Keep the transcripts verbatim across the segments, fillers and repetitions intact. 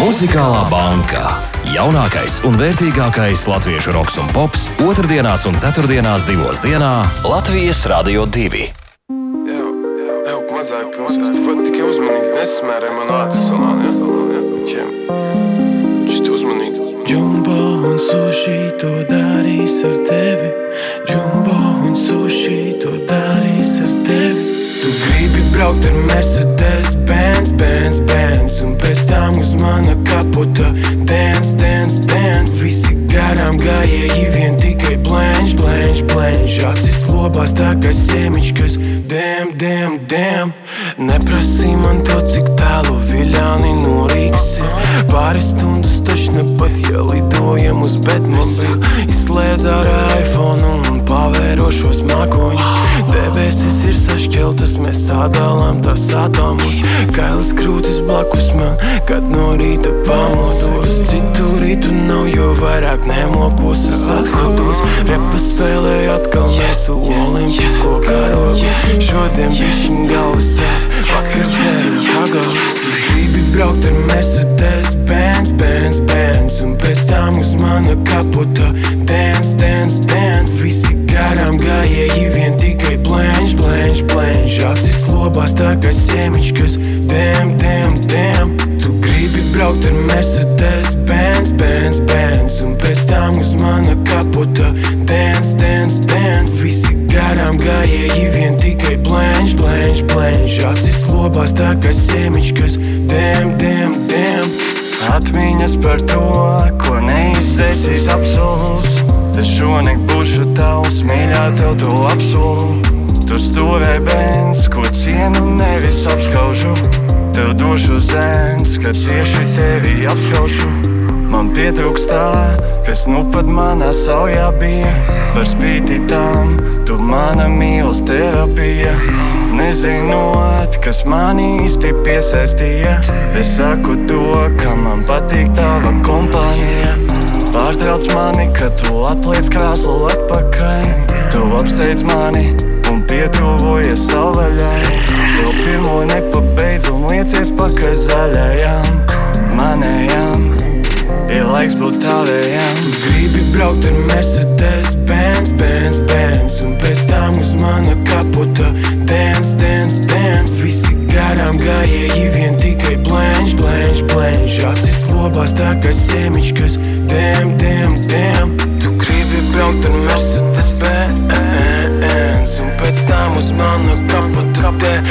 Muzikālā banka. Jaunākais un vērtīgākais latviešu roks un pops otrdienās un ceturtdienās divos dienā Latvijas Radio divi. Jā, jā, mazāk klausies. Tu vari tikai uzmanīgi nesmērē man ādas salāni, jā? Ķem. Šit uzmanīgi. Jumbo un sushi to darīs ar tevi. Jumbo un sushi to darīs ar tevi. Tu gribi braukt ar Mercedes, Benz, Benz, Benz. Un pēc tam uz mana kaputa dance, dance, dance. Visi garām gājēji vien tikai blenš, blenš, blenš. Acis lobās tā kā sēmiņš, damn, damn, damn. Neprasī man to, cik tālu viļāni no Rīgas ir. Pāris stundas taču nepat, ja lidojam uz Betmobilu. Izslēdz ārā iPhone un pavērošos mākoņus. Debesis ir sašķeltas, mēs sadalām tās atomus. Kailas krūtis blakus man, kad no rīta pamodos. Citu rītu nav, jo vairāk nemokos uz athodos. Repa spēlēju atkal nesu olimpisko karogu. Šodien bišķiņ galvas sāp, vakar dzeru hagavu. Gribi braukt ar Mercedes, Benz, Benz, Benz. Un pēc tam uz mana kaputa dance, dance, dance. Visi garām gājēji vien tikai blenš, blenš, blenš. Acis lobās tā kā sēmiņš, damn, damn, damn. Tu gribi braukt ar Mercedes, Benz, Benz, Benz. Un pēc tam uz mana kaputa dance, dance, dance. Visi garām gājēji vien tikai blenš, blenš, blenš. Acis lobās tā kā sēmiņš, damn, damn, damn. Atmiņas par to, ko neizdzēsīs apsols. Tad šonakt būšu tavs, mīļā, tev to apsolu. Tu stāvēji Benz, ko cienu nevis apskaužu. Tev došu zēns, kad cieši tevi apskaušu. Man pietrūkst tā, kas nu pat manā saujā bija. Par spīti tam, tu mana mīlas terapija. Nezinot, kas mani īsti piesaistīja. Es saku to, ka man patīk tava kompānija. Pārtrauc mani, kad tu atliec krāslu atpakaļ. Tu apsteidz mani un pietuvojies savvaļai. Vēl pirmo nepabeidz un liecies pakaļ zaļajām. Manējām ir laiks būt tavējām. Tu gribi braukt ar Mercedes, Benz, Benz, Benz. Un pēc tam uz mana kaputa dance, dance, dance. Visi garām gājēji vien tikai blenš, blenš, blenš. Acis lobās tā kā sēmiņš, damn, damn, damn. Tu gribi braukt ar Mercedes, Benz. Un pēc tam uz mana kaputa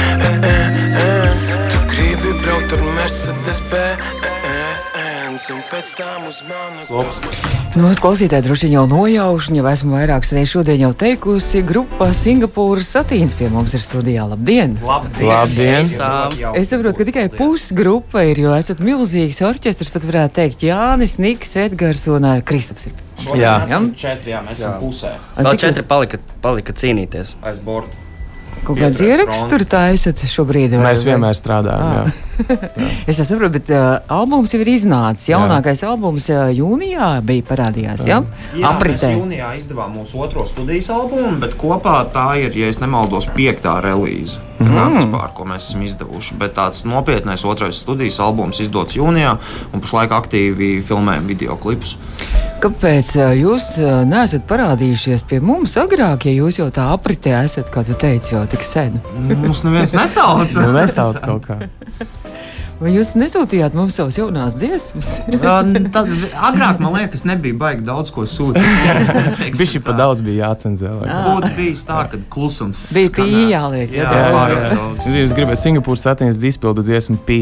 dance. Tu gribi braukt ar Mercedes, Benz. Un pēc tam uz mana Nu, es klausītāji droši jau nojaušu, jau esmu vairākas reizes šodien jau teikusi, grupa Singapūras Satīns pie mums ir studijā. Labdien! Labdien! Labdien. Es saprotu, ka tikai pusgrupa ir, jo esat milzīgs orķestrs, pat varētu teikt Jānis, Niks, Edgars un Kristaps ir. Jā, mēs četri, jā, mēs esam pusē. Vēl četri palika, palika cīnīties. Aiz borda. Kaut kāds ieraksts tur tā esat šobrīd? Vai, mēs vienmēr strādājam, jā. jā. Es saprotu, bet uh, albums jau ir iznācis. Jaunākais jā. albums uh, jūnijā bija parādījās, jā? Jā, Apritē. Mēs jūnijā izdevām mūsu otro studijas albumu, bet kopā tā ir, ja es nemaldos, piektā relīze. Tā kā Mm. vispār, ko mēs esam izdevuši. Bet tāds nopietnais otrais studijas albums izdots jūnijā un pašlaik aktīvi filmējam videoklipus. Kāpēc jūs neesat parādījušies pie mums agrāk, ja jūs jau tā apritē esat, kā tu teici, jau tik sen? Mums neviens nesauc. Nu, nesauc kaut kā. Vai jūs nesūtījāt mums savas jaunās dziesmas? Tad, agrāk, man liekas, nebija baigi daudz ko sūtīt. Bišķi pa daudz bija jācenzē. Būtu bijis tā, ka klusums bija pī jāliek. Jā, jā, pārāk daudz. Jūs gribat Singapūras Satīns izpildu dziesmu pī.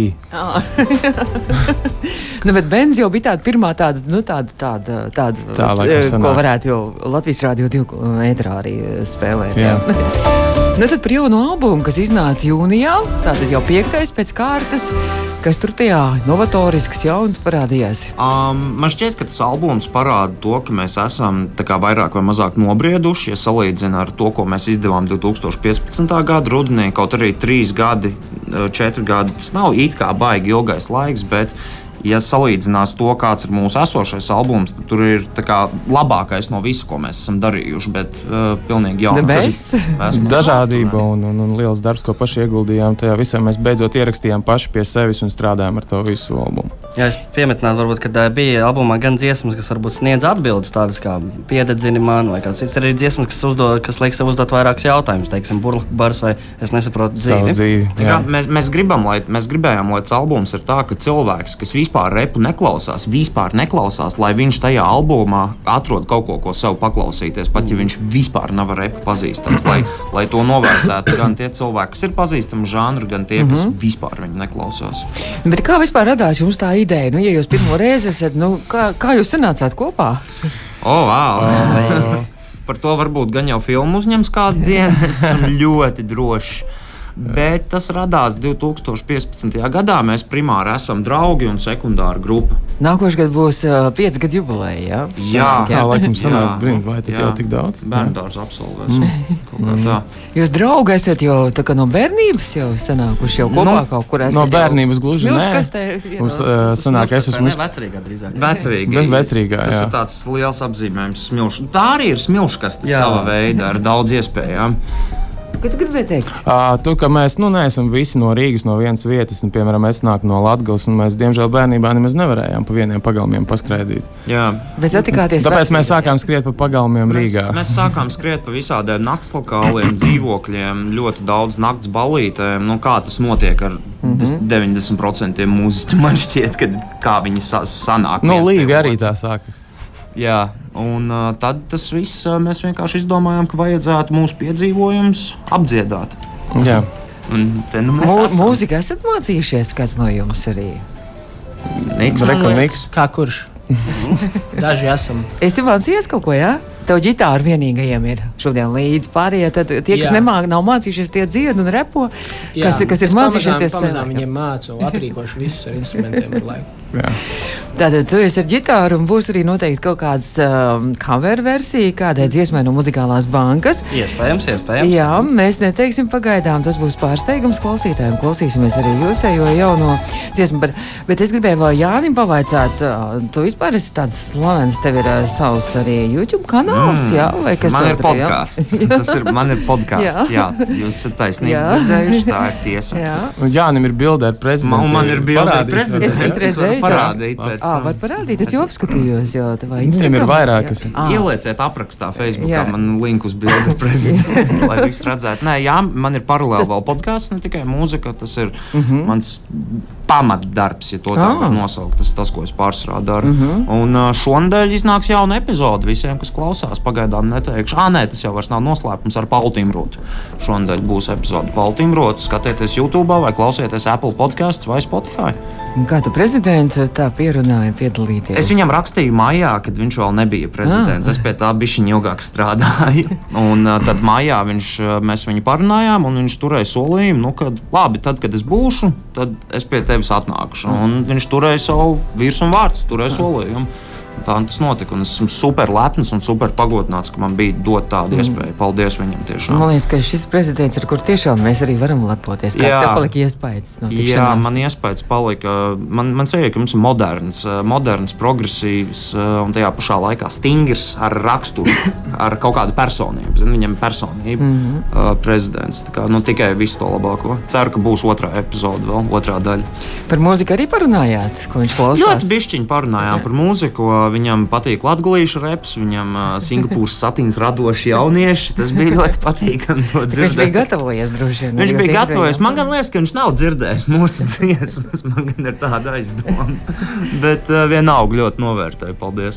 Nu, bet Benz jau bija tāda pirmā tāda, nu, tāda, tāda, tāda Tā, laikam, ko sanāk. varētu jau Latvijas Rādio divu ētrā arī spēlēt. Jā. Nu, tad par jaunu albumu, kas iznāca jūnijā, tātad jau piektais pēc kārtas, kas tur tajā novatorisks jauns parādījās. Um, man šķiet, ka tas albums parāda to, ka mēs esam tā kā vairāk vai mazāk nobrieduši, ja salīdzina ar to, ko mēs izdevām divtūkstoš piecpadsmitā gada rudenī, kaut arī trīs gadi, četri gadi. Tas nav it kā baigi ilgais laiks, bet ja salīdzinās to, kāds ir mūsu esošais albums, tad tur ir tā kā labākais no visa, ko mēs esam darījuši. Bet uh, pilnīgi The jauna best. Dažādība un, un, un liels darbs, ko paši ieguldījām tajā visā. Mēs beidzot ierakstījām paši pie sevis un strādājām ar to visu albumu. Jā, es piemetinātu, varbūt, ka bija albumā gan dziesmas, kas varbūt sniedz atbildes, tādas kā piededzini man, vai kāds cits arī dziesmas, kas, uzdod, kas liek sev uzdot vairākus jautājumus, teiksim, burbuļu bars vai es nesaprotu dzīvi. dzīvi jā. Mēs, mēs, gribam, lai, mēs gribējām, lai tas albums ir tā, ka cilvēks, kas vispār repu neklausās, vispār neklausās, lai viņš tajā albumā atrod kaut ko, ko sev paklausīties, pat ja viņš vispār nav repu pazīstams, lai, lai to novērtētu gan tie cilvēki, kas ir pazīstami žanru, gan tie, kas mm-hmm. vispār viņu neklausās. Bet kā vispār radās jums tā ideja? Nu, ja jūs pirmo reizi esat, nu, kā, kā jūs sanācāt kopā? O, oh, wow! Oh. Par to varbūt gan jau filmu uzņems kādu dienu. Esam ļoti droši. Bet tas radās divi tūkstoši piecpadsmitajā gadā. Mēs primāri esam draugi un sekundāra grupa. Nākošais gads būs uh, pieci gadu jubileja. Jā, jā, tā laikam sanāk, brīn, vai tad jau tik daudz? Bērndārs absolvēsim. Mm. Jūs draugi esat jau tā kā no bērnības jau sanākuši jau kopā no, kaut kur esat? No bērnības gluži nē. Mums uh, sanāk, es esmu... Vecrīgā drīzāk. Vecrīgā. Vecrīgā, jā. Tas ir tāds liels apzīmējums smilšu. Tā arī ir smilškaste sava veida ar daudz iespējām. Ko tu gribēji teikt? Uh, tu, ka mēs nu, neesam visi no Rīgas, no vienas vietas. Un, piemēram, es nāku no Latgales, un mēs, diemžēl, bērnībā nemaz nevarējām pa vieniem pagalmiem paskraidīt. Jā. Bet satikāties Tāpēc mēs sākām skriet pa pagalmiem mēs, Rīgā. Mēs sākām skriet pa visādiem nakts-lokāliem, dzīvokļiem, ļoti daudz nakts balītēm. Nu, kā tas notiek ar mm-hmm. deviņdesmit procent mūziķu? Man šķiet, ka kā viņi sa- sanāk. Nu, Līga arī tā sāka. Jā, un uh, tad tas viss uh, mēs vienkārši izdomājām, ka vajadzētu mūsu piedzīvojumus apdziedāt. Jā. Un te nu mēs Mū, esam. mūzika esat mācījušies kāds no jums arī? Niks, Reko, Niks. Kā kurš? Daži esam. Esi mācījies kaut ko, jā? Tev ģitāra vienīgajiem ir šodien līdzi pārējie. Tad tie, kas nemāk, nav mācījušies, tie dzied un repo, Jā, kas, kas ir mācījušies, tie spēlē. Pamazām viņiem mācu, aprīkošu visus ar instrumentiem ar laiku. Jā. Tātad tu esi ar ģitāru un būs arī noteikti kaut kāds um, cover versija kādai dziesmai no Muzikālās bankas. Iespējams, iespējams. Jā, mēs neteiksim pagaidām, tas būs pārsteigums klausītājiem. Klausīsimies arī jūsējo jauno dziesmu. Par, bet es gribēju vēl Jānim pavaicāt, uh, tu vispār esi tāds slavens, tev ir uh, savs arī YouTube kanāls, mm, jā? Vai kas man tev ir podcasts. Tas ir, man ir podcasts, jā. jā. Jūs esat taisnīgi Jā. dzirdējuši, tā ir tiesa. Jā. Un Jānim ir bilde ar prezidentu. Man, man ir bilde ar prezidentu. Es- es redzēju, jā. parādīt pēc Ā, var parādīt, es jau apskatījos, jo tavā Instagramā. Viņiem ir vairākas. Jā. Ielieciet aprakstā Facebookā, Jā. man linku uz bildi prezidenta, lai viss redzētu. Nē, jā, man ir paralēli vēl podcasts, ne tikai mūzika, tas ir uh-huh. mans pamatdarbs, ja to tā Ah. var nosaukt. Tas ir tas, ko es pārsvarā daru. Mhm. Un uh, šonadēļ iznāks jauna epizode visiem, kas klausās. Pagaidām neteikšu, ā, nē, tas jau vairs nav noslēpums ar Paulu Timrotu. Šonadēļ būs epizode Paulu Timrotu. Skatieties YouTube vai klausieties Apple podcasts vai Spotify. Un kā tu prezidentu tā pierunāji piedalīties? Es viņam rakstīju maijā, kad viņš vēl nebija prezidents. Ah. Es pie tā bišķiņa ilgāk strādāju. Un uh, tad maijā viņš, uh, mēs viņu parunājām, un viņš turēja solījumu, nu, ka labi, tad, kad es būšu, tad es pie tevis atnākšu. Un viņš turēja savu vīrs un vārds, turēja solījumu. Tā tas notika, un es esmu super lepns un super pagodināts, ka man bija dot tādu iespēju. Paldies viņam tiešām. Man liekas, ka šis prezidents, ar kur tiešām mēs arī varam lepoties. Kāds Jā. tev palika iespējas no Jā, tikšanās? man iespējas palika. Man, man sajūta, ka mums ir moderns, moderns, progresīvs un tajā pašā laikā stingrs ar raksturu, ar kaut kādu personību. Zin, viņam ir personība, mm-hmm. uh, prezidents. Tā kā, nu, tikai visu to labāko. Ceru, ka būs otrā epizode, vēl otrā daļa. Par mūziku arī parunājāt, ko viņš klausās? Ļoti bišķiņi parunājām par mūziku. Viņam patīk latgalīšu reps, viņam uh, Singapūras satīns radoši jaunieši. Tas bija ļoti patīkami to Viņš dzirdēt. bija gatavojies droši vien. Viņš Jūs bija gatavojies. iepriekš- Man gan liekas, ka viņš nav dzirdējis mūsu dziesmas. Man gan ir tāda aizdoma. Bet uh, vienalga ļoti novērtēju. Paldies.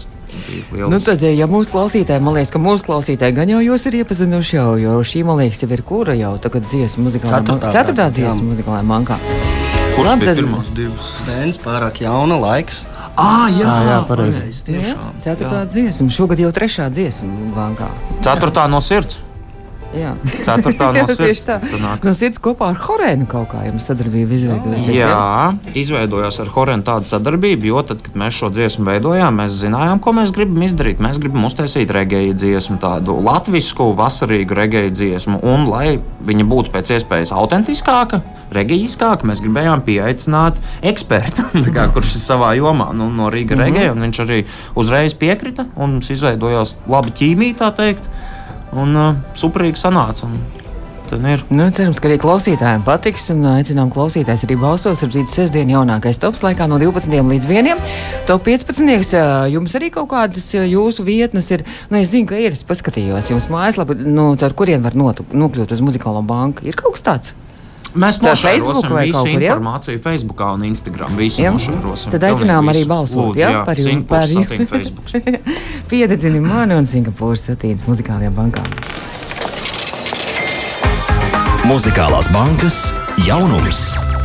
Nu tad, ja mūsu klausītāji, man liekas, ka mūsu klausītāji gan jau jūs ir iepazinuši jau, jo šī, man liekas, jau ir kura jau tagad dziesma muzikālā Ceturtā, bankā. Ceturtā jā. dziesma muzikālajā bankā. Kurš Labi, bija tad- pirmās divas? Bērns pārāk jauna, laiks. Ah, jā, Ah, jā, pareizi. pareizi, Jā, tiešām. ceturtā dziesma. Šogad jau trešā dziesma bankā. Ceturtā no sirds. Jā. Ceturtā no Jā, tieši sirds tā. sanāk. No sirds kopā ar Horēnu kaut kā jums sadarbība izveidojusies. Jā, izveidojās ar Horēnu tāda sadarbība, jo tad, kad mēs šo dziesmu veidojām, mēs zinājām, ko mēs gribam izdarīt. Mēs gribam uztaisīt regēju dziesmu, tādu latvisku, vasarīgu regēju dziesmu, un lai viņa būtu pēc iespējas autentiskāka, regējiskāka, mēs gribējām pieaicināt ekspertu, kā, kurš ir savā jomā, nu, no Rīga mm-hmm. regēja, un viņš arī uzreiz piekrita, un mums izveidojās laba ķīmija, tā teikt. Un uh, superīgi sanāca. Nu, cerams, ka arī klausītājiem patiks. Un aicinām klausītājus arī balsos. Ar rītu sestdien jaunākais tops laikā no divpadsmitiem līdz vienam. Top piecpadsmit. Jums arī kaut kādas jūsu vietnes ir. Nu, es zinu, ka ir. Es paskatījos. Jums mājaslapa, nu, caur kurien var notu, nokļūt uz muzikālo banku. Ir kaut kas tāds? Mēs nošērosim visu kur, informāciju ja? Facebookā un Instagram. Visu nošērosim. Tad aicinām arī balsot. Lūdzu, jā, jā, par Singapūras satīna Facebooks. Piededzini mani un Singapūras satīnas muzikālajām bankām. Muzikālās bankas jaunums.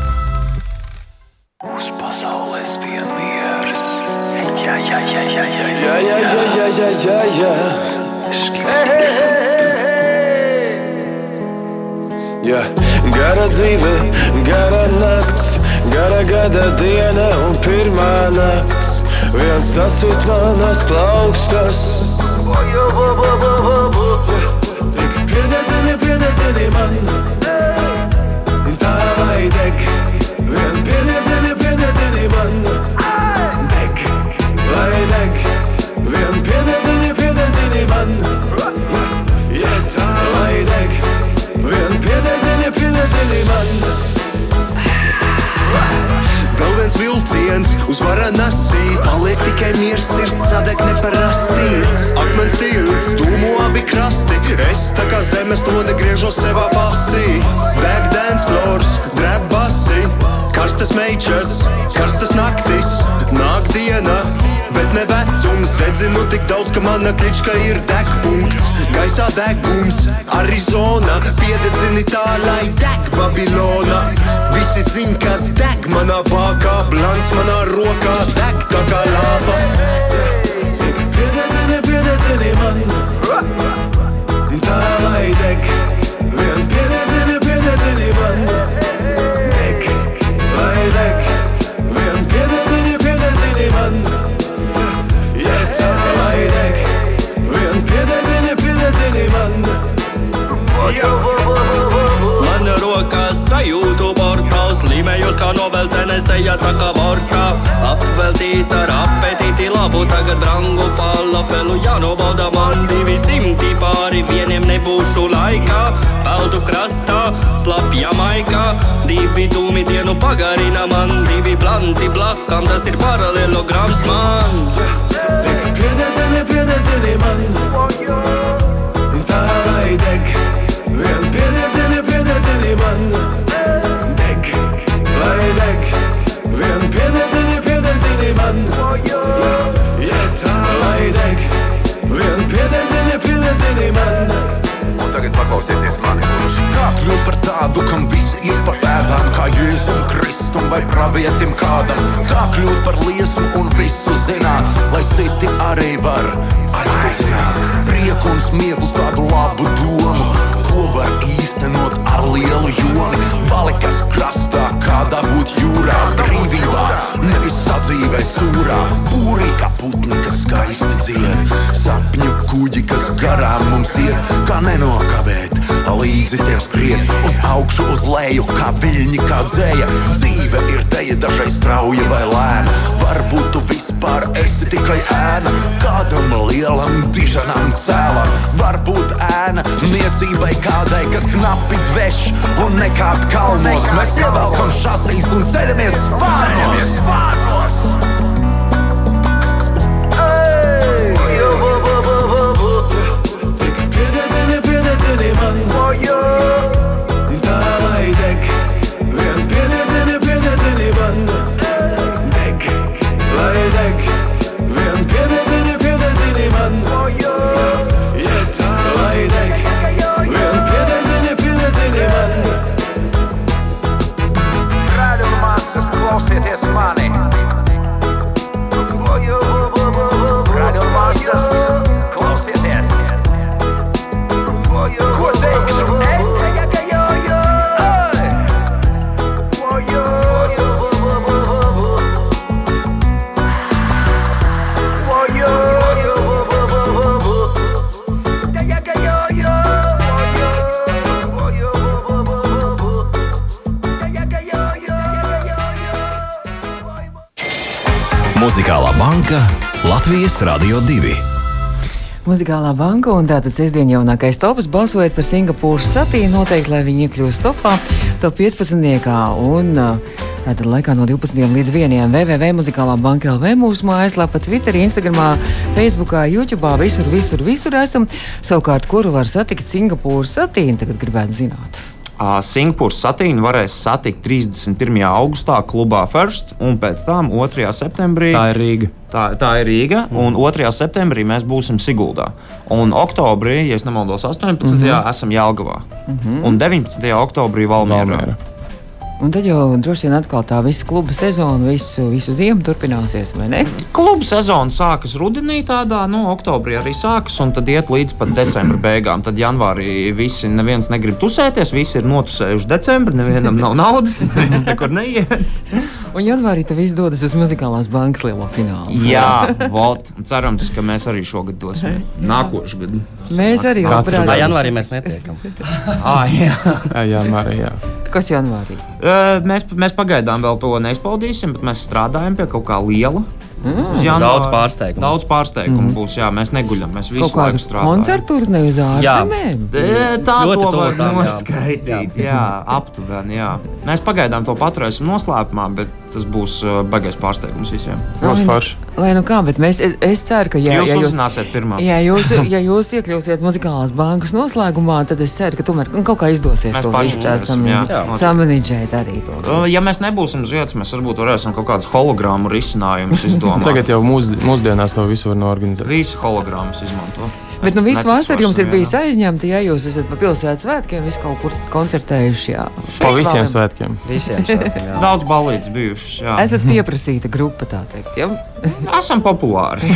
Uz pasaules piemieras. Jā, jā, jā, jā, jā, jā, jā, jā, jā, jā, jā. Hey, hey, hey, hey. Jā, gara dzīve, gara nakts, gara gada diena un pirmā nakts. Viens sasūt manas plaukstas. Tik piededzini, piededzini man. Tā lai deg. Vien piededzini, piededzini man. Deg, lai deg. Vien piededzini, piededzini man. Ja tā lai deg. Vien piededzini, piededzini man. Vēl viens vilciens uz Varanasi. Paliek tikai miers, sirds sadeg neparasti. Akmens tilts, dūmu abi krasti. Es tā kā zemes lode griežos sevā pasī. Deg dance floors, dreb basi. Karstas meičas, karstas naktis. Nāk diena, bet ne vecums. Dedzinu tik daudz, ka mana klička ir degpunkts. Gaisā degums, Arizona. Piededzini tā, lai deg Babilona. Visi zin, kas deg manā bākā. Blants manā rokā, deg tā kā lāpa. Tik piededzini, piededzini man. Tā lai deg. Vien piededzini, piededzini man. Deg, lai deg. Vien piededzini, piededzini man. Ja tā lai deg. Vien piededzini, piededzini man. Mana rokās sajūtu portāls. Līmējos kā noveltene seja tā kā vortā. Apveltīts ar apetīti labu. Tagad brangu falafelu jānobauda man. Divi simti pāri vieniem nebūšu laikā. Peldu krastā, slapja maikā. Divi dūmi dienu pagarina man. Divi blanti blakām, tas ir paralelograms man. Tik piededzini, piededzini man. Tā lai deg. Vien piededzini, piededzini man. Deg, lai deg. Vien piededzini, piededzini man. Ja tā lai deg. Vien piededzini, piededzini man. Un tagad paklausieties mani gluži. Kā kļūt par tādu, kam visi ir pa pēdām, kā Jēzum Kristum vai pravietim kādam? Kā kļūt par liesmu un visu zināt, lai citi arī var aizdedzināt prieku un smieklus, kādu labu domu, ko var īstenot ar lielu joni. Valikas krastā, kā dabūt jūrā, brīvībā, nevis sadzīvē sūrā. Būrī kā putni, kas skaisti dzied, sapņu kuģi, kas garām mums iet. Kā nenokavēt, līdzi tiem skriet, uz augšu, uz leju, kā viļņi, kā dzēja. Dzīve ir teja, dažreiz strauja vai lēna. Varbūt tu vispār esi tikai ēna kādam lielam, dižanam cēlam. Varbūt ēna niecībai kādai, kas knapi dveš un nekāp kalnos. Mēs ievelkam šasīs un ceļamies spārnos. Tik piededzini, piededzini man. Tā lai deg. Vien piededzini, piededzini man. Deg, lai deg. Vien piededzini, piededzini man. Ja tā lai deg. Vien piededzini, piededzini man. Brāļi un māsas, klausieties mani. Muzikālā banka Latvijas Radio divi. Muzikālā banka un tātad sestdien jaunākais tops balsojot par Singapūras satīnu noteikti, lai viņi iekļūst topā, top piecpadsmitniekā un tātad laikā no divpadsmitiem līdz vieniem w w w punkt muzikālā banka punkt l v mūsu mājaslapa, Twitterī, Instagramā, Facebookā, YouTube'ā, visur, visur, visur esam. Savukārt, kuru var satikt Singapūras satīnu, tagad gribētu zināt. Singapūras satīnu varēs satikt trīsdesmit pirmajā augustā klubā First, un pēc tam otrajā septembrī. Tā ir Rīga. Tā, tā ir Rīga, un otrajā septembrī mēs būsim Siguldā. Un oktobrī, ja es nemaldos, astoņpadsmitajā Mm-hmm. esam Jelgavā. Mm-hmm. Un deviņpadsmitajā oktobrī Valmierā. Valmiera. Un tad jau droši vien atkal tā visa kluba sezona, visu, visu ziemu turpināsies, vai ne? Kluba sezona sākas rudenī tādā, nu, oktobrī arī sākas, un tad iet līdz pat decembra beigām. Tad janvārī visi, neviens negrib tusēties, visi ir notusējuši decembri, nevienam nav naudas, neviens nekur neiet. Un janvārī tad viss dodas uz Muzikālās bankas lielo finālu. Jā, vot, cerams, ka mēs arī šogad dosim nākošu gadu. Mēs arī labprāt. Janvārī mēs netiekam. ah, jā. jā, janvārī, jā. Kas janvārī? Uh, mēs, mēs pagaidām vēl to neizpaudīsim, bet mēs strādājam pie kaut kā liela. Mm. Daudz pārsteigumu. Daudz pārsteigumu mm. būs, jā, mēs neguļam, mēs visu kaut laiku strādājam. Koncertu turne uz ārzemēm? Tā ļoti to var tām, noskaitīt, jā, jā aptuveni, jā. Mēs pagaidām to paturēsim noslēpumā, bet tas būs uh, baigais pārsteigums visiem. Būs forši. Lai nu kā, bet mēs, es, es ceru, ka jā, jūs ja jūs uzzināsiet pirmā. Jā, jūs, ja jūs iekļūsiet Muzikālās bankas noslēgumā, tad es ceru, ka tomēr kaut kā izdosies mēs to visu tā samanīdžēt arī to. Uh, ja mēs nebūsim uz vietas, mēs varbūt varēsim kaut kādus hologrammu risinājumus izdomāt. Tagad jau mūs, mūsdienās to visu var noorganizēt. Visi hologrammas izmanto. Bet nu visu vasaru jums ir bijis aizņemti, ja jūs esat pa pilsētas svētkiem, visu kaut kur koncertējuši, jā. Pa visiem svētkiem. Visiem svētkiem, jā. Daudz ballītes bijušas, jā. Esat pieprasīta grupa, tā teikt, jā? Esam populāri.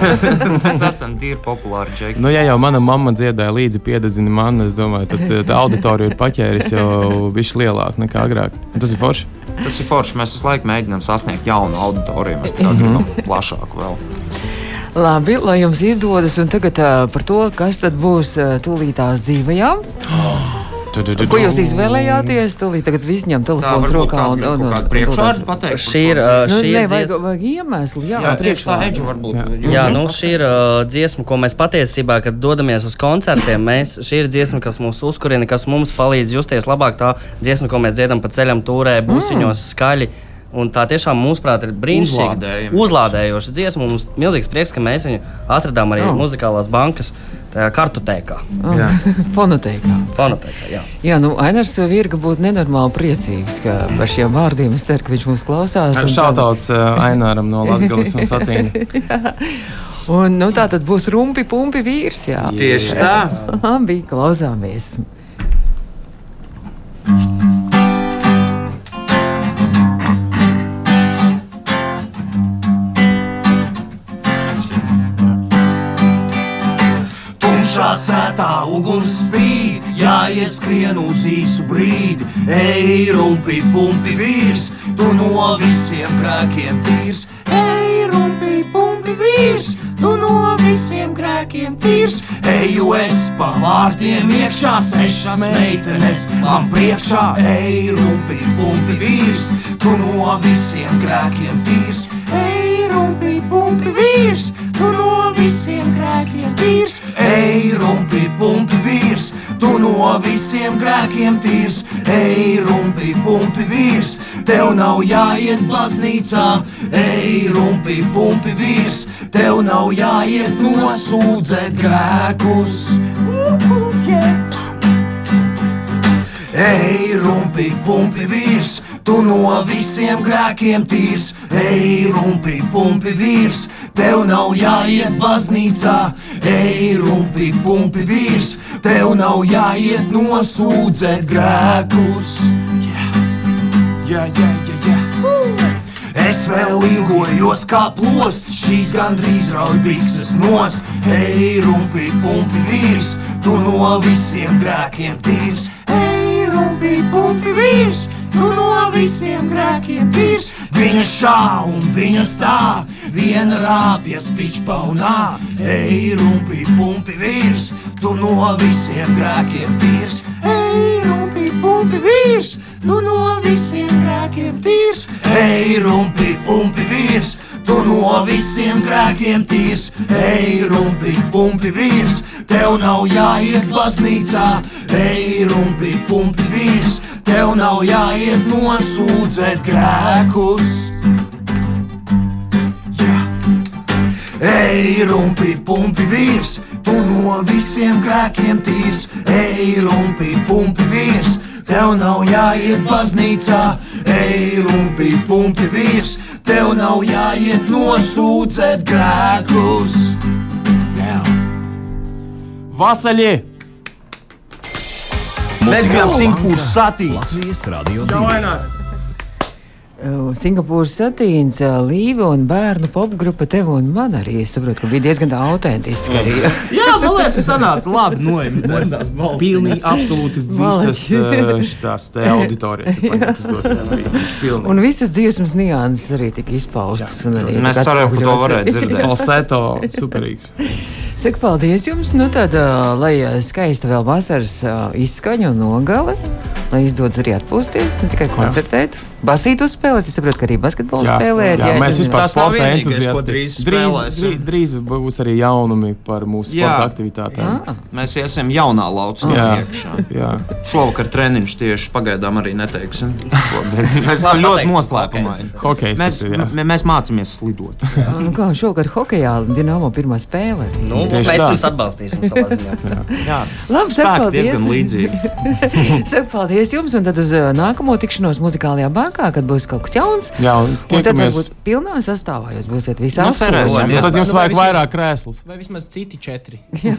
Mēs esam tīri populāri, Džeki. Nu, ja jau mana mamma dziedāja līdzi piededzina mani, es domāju, tad tā auditorija ir paķēris jau bišķi lielāk nekā agrāk. Un tas ir forši. Tas ir forši. Mēs visu laiku mēģinām sasniegt jaunu auditoriju. Mēs tā gribam plašāku vēl. Labi, lai jums izdodas, un tagad uh, par to, kas tad būs uh, tūlītās dzīvajām. Ko jūs izvēlējāties? Tūlīt tagad viss ņem telefons rokā. Un, un, un, priekšvārdu pateikt. Šī ir, uh, nu, šī ne, ir vajag, dziesma. vajag iemeslu, jā, jā priekšvārdu. varbūt. Jā, jā nu, šī ir uh, dziesma, ko mēs patiesībā, kad dodamies uz koncertiem, mēs, šī ir dziesma, kas mūs uzkurina, kas mums palīdz justies labāk. Tā dziesma, ko mēs dziedam pa ceļam tūrē, busiņos, skaļi. Un tā tiešām, mūsuprāt, ir brīnišķīga, uzlādējoša dziesma. Mums ir milzīgs prieks, ka mēs viņu atradām arī oh. Muzikālās bankas kartotēkā. Oh. Fonotēkā. Fonotēkā, jā. Jā, nu, Ainars Virga būtu nenormāli priecīgs, ka par šiem vārdiem es ceru, ka viņš mums klausās. Šautauts uh, Aināram no Latgales un Satīna. Un, nu, tā tad būs rumpi, pumpi vīrs, jā. Tieši tā. Labi, klausāmies. Sētā uguns spīd, jāieskrien uz īsu brīdi. Ej, rumpi, pumpi vīrs, tu no visiem grēkiem tīrs. Ej, rumpi, pumpi vīrs, tu no visiem grēkiem tīrs. Eju es pa vārdiem iekšā, sešas meitenes man priekšā. Ej, rumpi, pumpi vīrs, tu no visiem grēkiem tīrs. Ej, rumpi, pumpi vīrs, tu no visiem grēkiem tīrs. Ej, rumpi, pumpi vīrs, tu no visiem grēkiem tīrs. Ej, rumpi, pumpi vīrs, tev nav jāiet baznīcā. Ej, rumpi, pumpi vīrs, tev nav jāiet nosūdzēt grēkus. Ej, rumpi, pumpi vīrs, tu no visiem grēkiem tīrs. Ej, rumpi, pumpi vīrs, tev nav jāiet baznīcā. Ej, rumpi, pumpi vīrs, tev nav jāiet nosūdzēt grēkus. Jā, jā, jā, jā. Es vēl ilgojos kā plost, šīs gandrīz rauj bikses nost. Ej, rumpi, pumpi vīrs, tu no visiem grēkiem tīrs. Ej, rumpi, pumpi vīrs, tu no visiem grēkiem tīrs. Viņa šā un viņa stāv, viena rāpjas pičpaunā. Ej, rumpi, pumpi vīrs, tu no visiem grēkiem tīrs. Ej, rumpi, pumpi vīrs, tu no visiem grēkiem tīrs. Ej, rumpi, pumpi vīrs, tu tu no visiem grēkiem tīrs. Ej, rumpi, pumpi vīrs, tev nav jāiet baznīcā. Ej, rumpi, pumpi vīrs, tev nav jāiet nosūdzēt grēkus. Ej, rumpi, pumpi vīrs, tu no visiem grēkiem tīrs. Ej, rumpi, pumpi vīrs, tev nav jāiet baznīcā. Ej, rumpi, pumpi vīrs, tev nav jāiet nosūdzēt grēkus. Vasaļi! Mēs bijām Singapūras satīns. Latvijas radio divi. Singapūras satīns, Līva un bērnu popgrupa Tev un man arī. Es saprotu, ka bija diezgan tā autentiski arī. Jā, man liekas, sanāca labi noimitēt tās balstīm. Pilnīgi absolūti visas uh, šitās te auditorijas ir paņemtas dot arī. Pilnīgi. Un visas dziesmas nianses arī tika izpaustas. Un arī Mēs ceram, ka to varētu dzirdēt. Falseto superīgs. Saka, paldies jums. Nu tad, uh, lai skaista vēl vasaras uh, izskaņa un nogale, lai izdodas arī atpūsties, ne tikai koncertēt. Basīt uzspēlēt, es saprotu, ka arī basketbolu Jā, spēlēt. jā, jā, mēs vispār Tas nav sporta vienīgais, ko entuziasti. drīz Drīz, spēlēsim. drīz, drīz būs arī jaunumi par mūsu Jā. sporta aktivitātēm. Ah. Mēs iesim jaunā lauciņā Jā. iekšā. Jā. Šovakar treniņš tieši pagaidām arī neteiksim. Mēs esam ļoti noslēpumaini. Hokejs Mēs, tas ir, jā. m- mēs mācāmies slidot. Nu, kā šogad hokejā Dinamo pirmā spēle. Nu, Tieši mēs tā. jūs atbalstīsim savā ziņā. Jā, Labi, saka, spēki paldies. diezgan līdzīgi. Saka, paldies jums, un tad uz uh, nākamo tikšanos muzikālajā bankā, kad būs kaut kas jauns. Jā, un Un tad tiekamies. varbūt pilnā sastāvā jūs būsiet Nu, visās cerēsim. Nu, tad jums Nu, vajag vismaz- vairāk krēslus. Vai vismaz citi četri.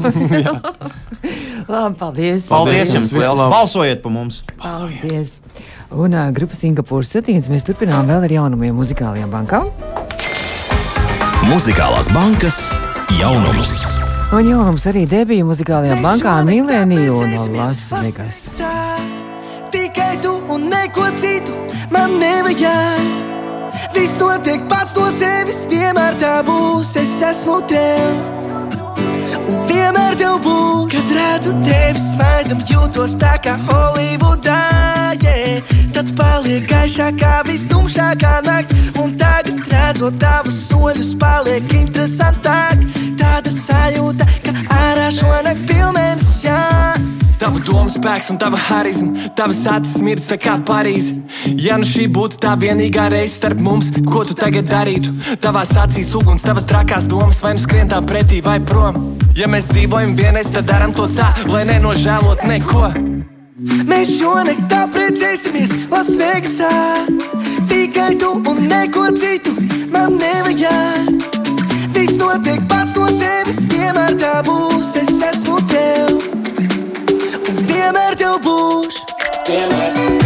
Labi, paldies. Paldies jums Visu liels. labu. Balsojiet pa mums. Paldies. Un uh, grupa Singapūras satīns mēs turpinām vēl ar jaunumiem muzikālajām bankām. Muzikālās bankas jaunums. Un jaunums arī debija muzikālajā bankā Milēnija un Las Vegas. Tikai tu un neko citu man nevajag. Viss notiek pats no sevis, vienmēr tā būs, es esmu tev. Un vienmēr tev būs, kad redzu tevi smaidam, jūtos tā kā Holivudā, yeah. Tad paliek gaišākā, vistumšākā nakts. Un tagad redzot tavus soļus, paliek interesantāk. Tāda sajūta, ka ārā šonakt pilnēnis, jā. Tavu domu spēks un tava harizma, tavas acis mirdz tā kā Parīze. Ja nu šī būtu tā vienīgā reize starp mums, ko tu tagad darītu? Tavās acīs uguns, tavas trakās domas, vai nu skrien tā pretī vai prom. Ja mēs dzīvojam vienreiz, tad daram to tā, lai nenožēlot neko. Mēs šonakt tā precēsimies Las Vegasā. Tikai tu un neko citu man nevajag. Viss notiek pats no sevis, vienmēr tā būs, es esmu tev. Un vienmēr tev būs. Vienmēr.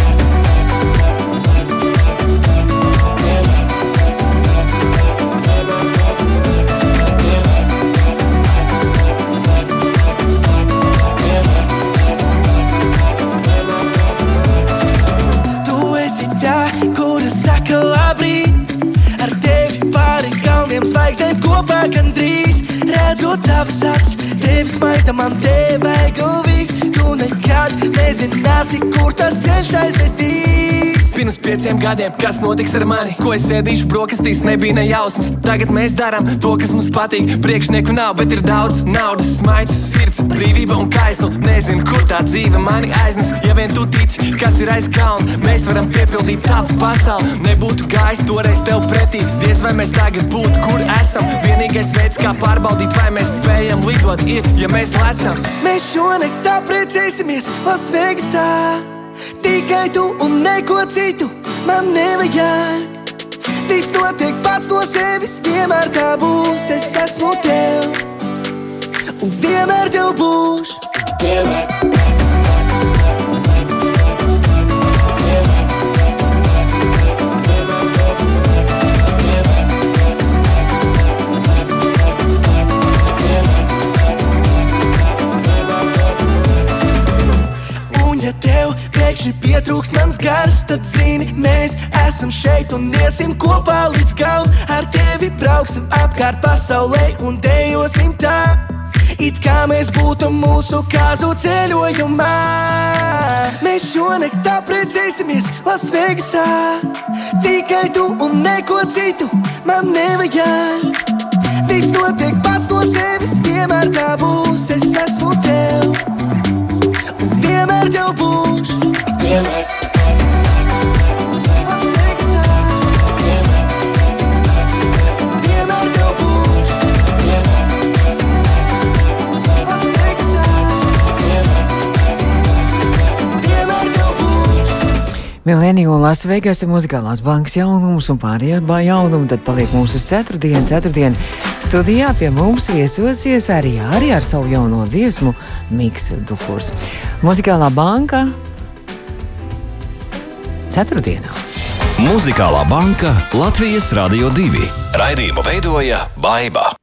Tu esi tā, kura saka labrīt. Ar tevi pāri kalniem zvaigznēm kopā gandrīz. Redzot tavas acis, tevi smaida man te vajag un viss. Tu nekad nezināsi, kur tas ceļš aizvedīs. Pirms pieciem gadiem, kas notiks ar mani? Ko es ēdīšu brokastīs, nebija ne jausmas. Tagad mēs darām to, kas mums patīk. Priekšnieku nav, bet ir daudz naudas, smaids, sirds, brīvība un kaisla. Nezinu, kur tā dzīve mani aiznes. Ja vien tu tici, kas ir aiz kalna, mēs varam piepildīt tavu pasauli. Nebūtu gājis toreiz tev pretī, diez vai mēs tagad būtu, kur esam. Vienīgais veids, kā pārbaudīt, vai mēs spējam lidot, ir, ja mēs lecam. Mēs šonakt tā precēsimies Las Vegasā. Tikai tu un neko citu man nevajag. Viss notiek pats no sevis, vienmēr tā būs, es esmu tev. Un vienmēr tev būs. Vienmēr. Ja tev pēkšņi pietrūks mans gars, tad zini, mēs esam šeit un iesim kopā līdz galam. Ar tevi brauksim apkārt pasaulē un dejosim tā. it kā mēs būtu mūsu kāzu ceļojumā. Mēs šonakt apprecēsimies Lasvegasā. Tikai tu un neko citu man nevajag. Viss notiek pats no sevis, vienmēr tā būs. Es esmu tev un vienmēr tev būs. Vienmēr Millennium Lasvegas ir muzikālās bankas jaunums un pārējā jaunumi, tad paliek mūsu ceturtdien, ceturtdien studijā pie mums viesosies arī, arī ar savu jauno dziesmu Miks Dukurs. Muzikālā banka ceturtdienā. Muzikālā banka Latvijas Radio divi. Raidījumu veidoja Baiba.